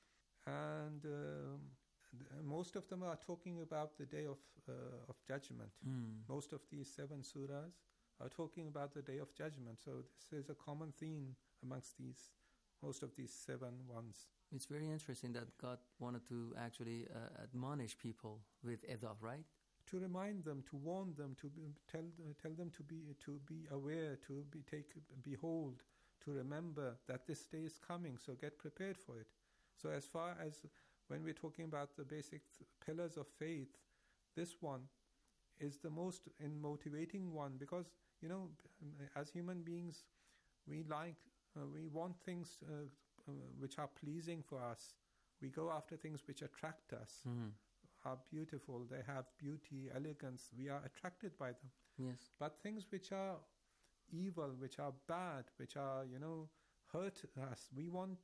And um, most of them are talking about the day of uh, of judgment. Mm. Most of these seven surahs are talking about the day of judgment. So this is a common theme amongst these, most of these seven ones. It's very interesting that God wanted to actually uh, admonish people with idha, right? To remind them, to warn them, to be, tell uh, tell them to be to be aware, to be take behold, to remember that this day is coming. So get prepared for it. So as far as when we're talking about the basic th- pillars of faith, this one is the most in motivating one, because you know, as human beings, we like uh, we want things uh, uh, which are pleasing for us. We go after things which attract us. Mm-hmm. Are beautiful, they have beauty, elegance, we are attracted by them. Yes. But things which are evil, which are bad, which are, you know, hurt us, we want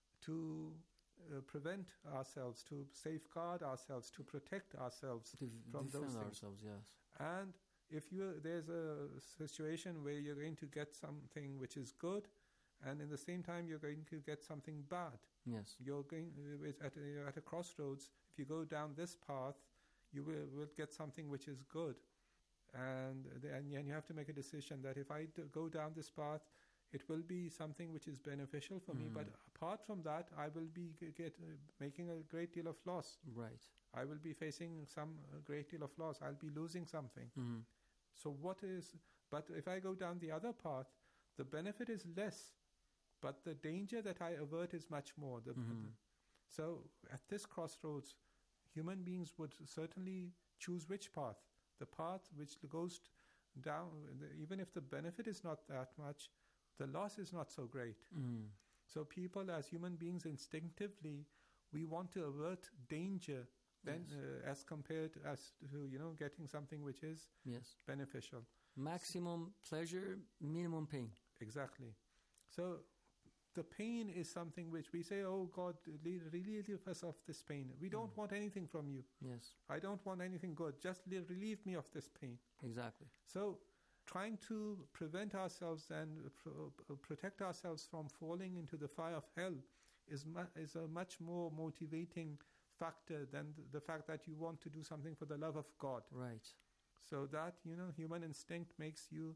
to uh, prevent ourselves, to safeguard ourselves, to protect ourselves to from defend those things. ourselves, yes. And if you there's a situation where you're going to get something which is good, and in the same time you're going to get something bad. Yes. You're going uh, at a, at a crossroads. If you go down this path, you will, will get something which is good. And, the, and you have to make a decision that if I d- go down this path, it will be something which is beneficial for mm. me. But apart from that, I will be g- get uh, making a great deal of loss. Right. I will be facing some uh, great deal of loss. I'll be losing something. Mm. So what is... But if I go down the other path, the benefit is less, but the danger that I avert is much more. The, mm-hmm. the, so at this crossroads, human beings would certainly choose which path? The path which goes down, even if the benefit is not that much, the loss is not so great. Mm. So people as human beings instinctively, we want to avert danger then yes. uh, as compared as to, you know, getting something which is yes. beneficial. Maximum pleasure, minimum pain. Exactly. So the pain is something which we say, oh God, relieve us of this pain. We don't mm. want anything from you. Yes. I don't want anything good. Just relieve me of this pain. Exactly. So trying to prevent ourselves and pro- protect ourselves from falling into the fire of hell is, mu- is a much more motivating factor than th- the fact that you want to do something for the love of God. Right. So that, you know, human instinct makes you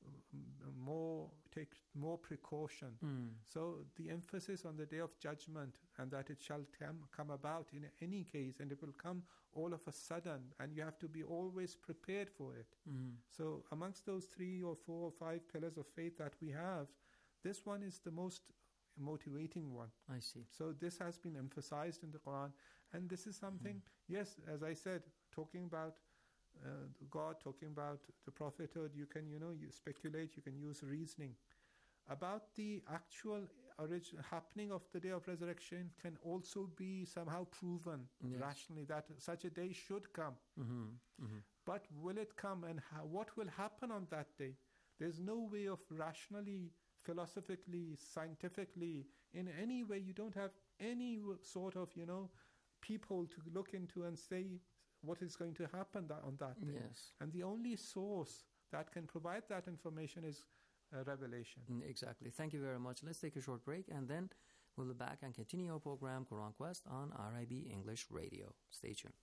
more take more precaution. Mm. So the emphasis on the day of judgment and that it shall come, come about in any case, and it will come all of a sudden, and you have to be always prepared for it. Mm. So amongst those three or four or five pillars of faith that we have, this one is the most motivating one. I see. So this has been emphasized in the Quran, and this is something, mm. yes, as I said, talking about Uh, God, talking about the prophethood, you can, you know, you speculate, you can use reasoning. About the actual orig- happening of the day of resurrection can also be somehow proven yes. rationally that such a day should come. Mm-hmm. Mm-hmm. But will it come, and ha- what will happen on that day? There's no way of rationally, philosophically, scientifically, in any way, you don't have any w- sort of, you know, people to look into and say what is going to happen that on that day. Yes. And the only source that can provide that information is uh, revelation. Mm, exactly. Thank you very much. Let's take a short break, and then we'll be back and continue our program, Quran Quest, on R I B English Radio. Stay tuned.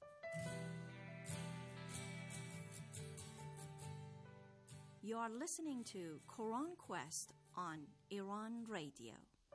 You are listening to Quran Quest on Iran Radio.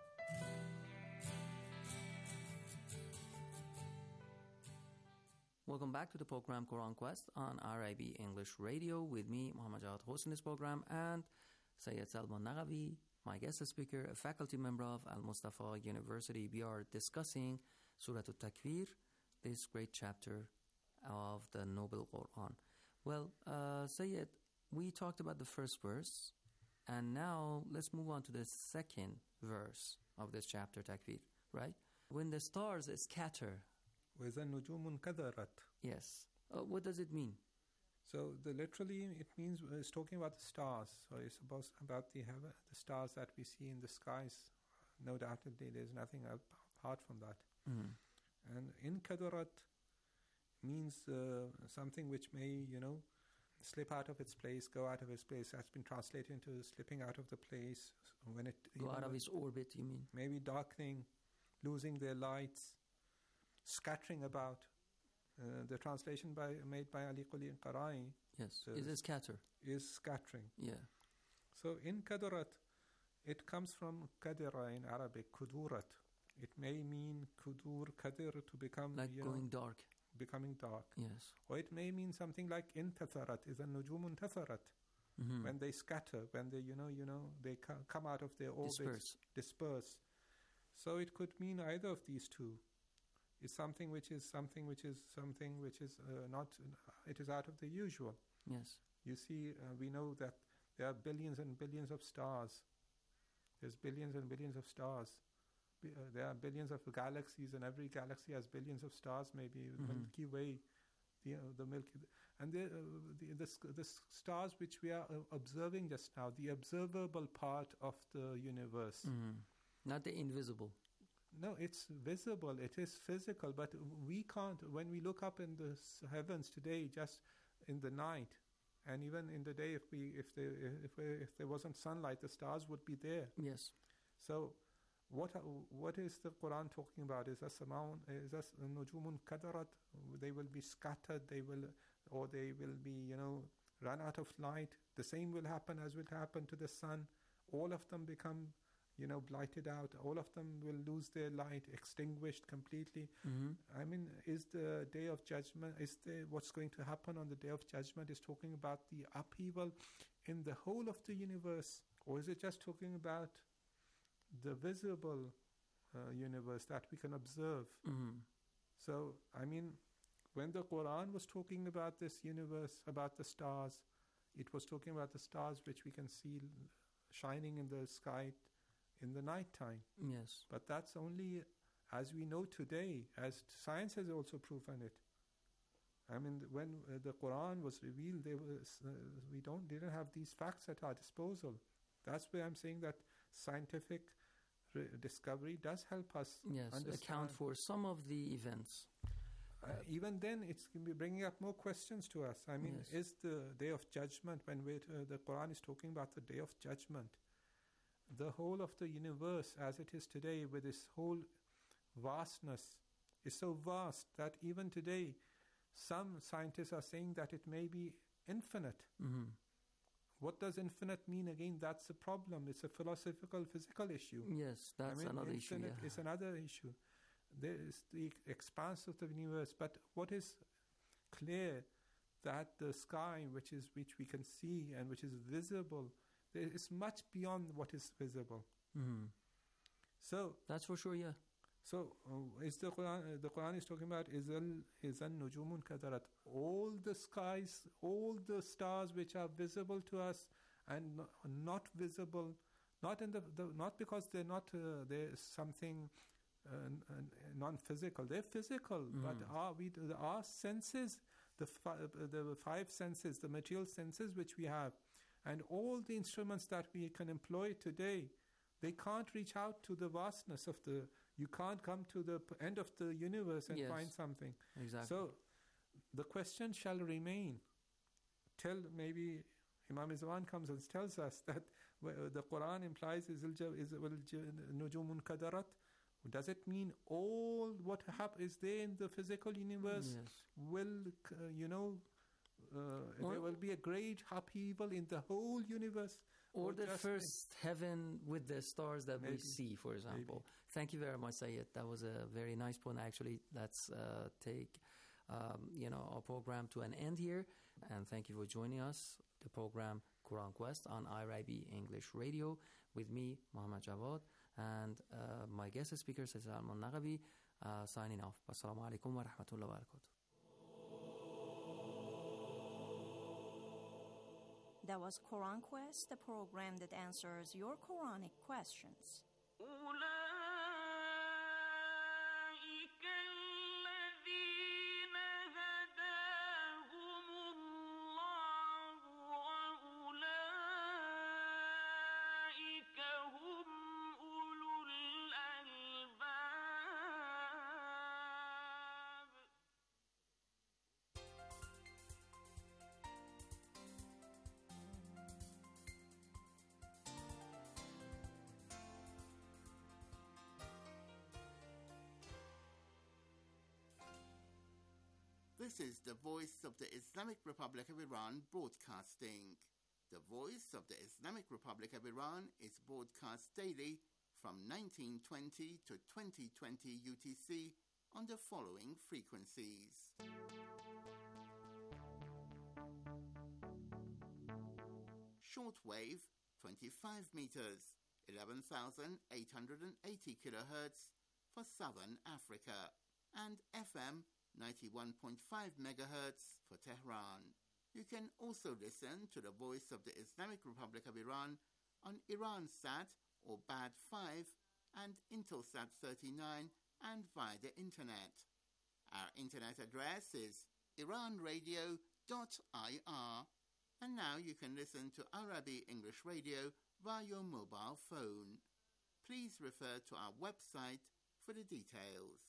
Welcome back to the program Quran Quest on R I B English Radio with me, Muhammad Jawad Hossein, in this program, and Sayyid Salman Nagavi, my guest speaker, a faculty member of Al-Mustafa University. We are discussing Surah Al-Takwir, this great chapter of the Noble Quran. Well, uh, Sayyid, we talked about the first verse, and now let's move on to the second verse of this chapter, Takwir, right? When the stars scatter. وَإِذَا النُّجُومُ انْكَدَرَتْ. Yes. Uh, what does it mean? So the literally it means uh, it's talking about the stars. So it's about, about the heaven, the stars that we see in the skies. No doubtedly, there's nothing apart from that. Mm. And inkadarat means uh, something which may, you know, slip out of its place, go out of its place. That's been translated into slipping out of the place when it go out of its orbit. You mean maybe darkening, losing their lights, scattering about. Uh, the translation by made by Ali Quli Qarai. Yes, uh, is a scatter. Is scattering. Yeah. So in kadarat, it comes from kadira in Arabic, kudurat. It may mean kudur, kadir, to become like you going know, dark. Becoming dark. Yes. Or it may mean something like intatharat, is a nujum intatharat. Mm-hmm. When they scatter, when they, you know, you know, they co- come out of their orbits, disperse. disperse. So it could mean either of these two. Is something which is something which is something which is uh, not, uh, it is out of the usual. Yes. You see, uh, we know that there are billions and billions of stars. There's billions and billions of stars. Be, uh, there are billions of galaxies, and every galaxy has billions of stars, maybe mm-hmm. the Milky Way, the, uh, the Milky and the, uh, the, the, the stars which we are uh, observing just now, the observable part of the universe. Mm-hmm. Not the invisible. No, it's visible, it is physical, but we can't, when we look up in the heavens today, just in the night, and even in the day, if we, if there, if, we, if there wasn't sunlight, the stars would be there. Yes. So, what what is the Quran talking about? Is that samaun? Is that nujumun kadarat? They will be scattered. They will, or they will be, you know, run out of light. The same will happen as will happen to the sun. All of them become, you know, blighted out. All of them will lose their light, extinguished completely. Mhm. I mean, is the day of judgment, is the, what's going to happen on the day of judgment is talking about the upheaval in the whole of the universe? Or is it just talking about the visible uh, universe that we can observe? Mhm. So, I mean, when the Quran was talking about this universe, about the stars, it was talking about the stars which we can see l- shining in the sky in the night time. Yes. But that's only as we know today, as science has also proven it. I mean, th- when uh, the Quran was revealed, there was, uh, we don't didn't have these facts at our disposal. That's why I'm saying that scientific re- discovery does help us Yes, understand. account for some of the events. Uh, even then, it's going to be bringing up more questions to us. I mean, Yes. is the day of judgment, when we, uh, the Quran is talking about the day of judgment, the whole of the universe as it is today, with its whole vastness, is so vast that even today, some scientists are saying that it may be infinite. Mhm. What does infinite mean? Again, that's a problem. It's a philosophical, physical issue. Yes, that's I mean, another issue. infinite Yeah. is another issue. There is the expanse of the universe, but what is clear that the sky, which is which we can see and which is visible, there is much beyond what is visible. Mhm. So that's for sure. Yeah. So uh, is the Quran? Uh, the Quran is talking about izal izan nujumun kadarat. All the skies, all the stars which are visible to us and no, not visible, not in the, the not because they're not uh, there's something uh, n- n- non-physical. They're physical, but Mm. our we the, our senses, the fi- uh, the five senses, the material senses which we have, and all the instruments that we can employ today, they can't reach out to the vastness of the. You can't come to the p- end of the universe and Yes. find something. Exactly. So, the question shall remain till maybe Imam Izwan comes and tells us that wh- the Quran implies is nujumun kadarat. Does it mean all what hap- is there in the physical universe Yes. will, c- uh, you know, uh, Or- there will be a great upheaval in the whole universe? Or the just- first heaven with the stars that we Maybe. see, for example. Thank you very much, Sayed. That was a very nice point. Actually, let's uh, take um, you know our program to an end here. And thank you for joining us. The program Quran Quest on I R I B English Radio with me, Muhammad Jawad, and uh, my guest speaker, Sayyid Salman Nagavi, uh, signing off. Assalamu alaikum wa rahmatullahi wa barakatuh. That was Quran Quest, the program that answers your Quranic questions. أولئك الذين هداهم الله وأولئك هم أولو الألباب. This is the Voice of the Islamic Republic of Iran broadcasting. The Voice of the Islamic Republic of Iran is broadcast daily from nineteen twenty to twenty twenty U T C on the following frequencies. Shortwave, twenty-five meters, eleven thousand eight hundred eighty kilohertz for Southern Africa, and F M ninety-one point five megahertz for Tehran. You can also listen to the Voice of the Islamic Republic of Iran on Iransat or B A D five and Intelsat thirty-nine and via the internet. Our internet address is iran radio dot I R. And now you can listen to Arabic English Radio via your mobile phone. Please refer to our website for the details.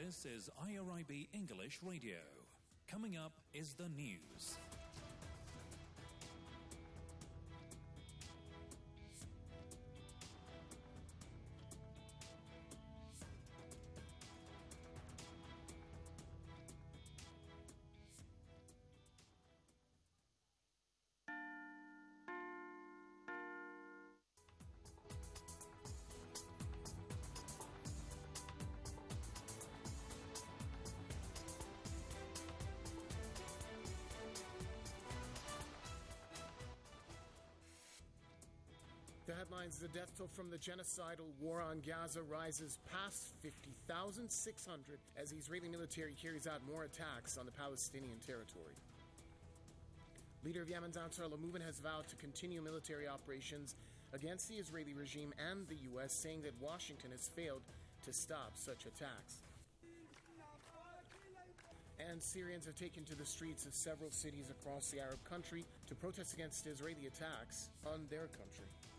This is I R I B English Radio. Coming up is the news. The headlines: the death toll from the genocidal war on Gaza rises past fifty thousand six hundred as the Israeli military carries out more attacks on the Palestinian territory. Leader of Yemen's Ansar-Allah movement has vowed to continue military operations against the Israeli regime and the U S, saying that Washington has failed to stop such attacks. And Syrians have taken to the streets of several cities across the Arab country to protest against Israeli attacks on their country.